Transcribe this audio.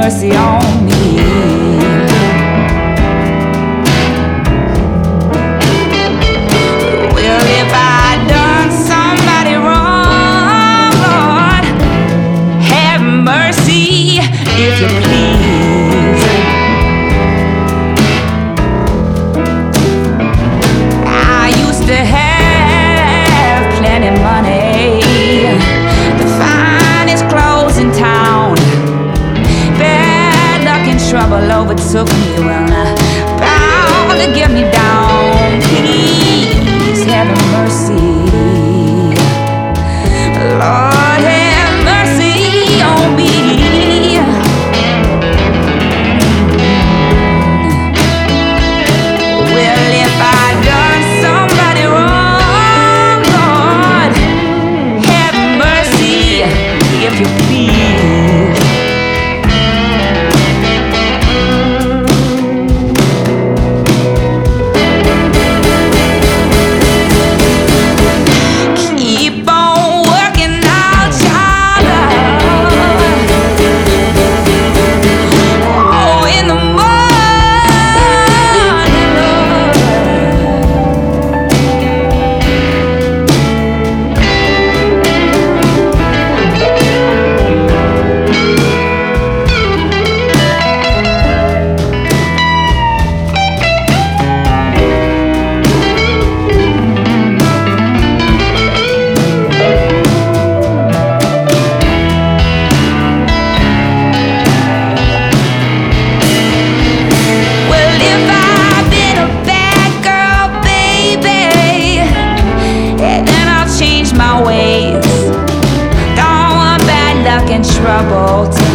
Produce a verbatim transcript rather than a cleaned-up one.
mercy on me. Well, if I done somebody wrong, Lord, have mercy if you please. I used to have plenty money, the finest clothes in town. Bad luck and trouble overtook me, well, bound to get me down. Please have mercy, Lord, have mercy on me. Well, if I done somebody wrong, Lord, have mercy if you please. Keep on working out your love. Oh, in the morning, well, if I've been a bad girl, baby, yeah, then I'll change my ways. Don't want bad luck and trouble to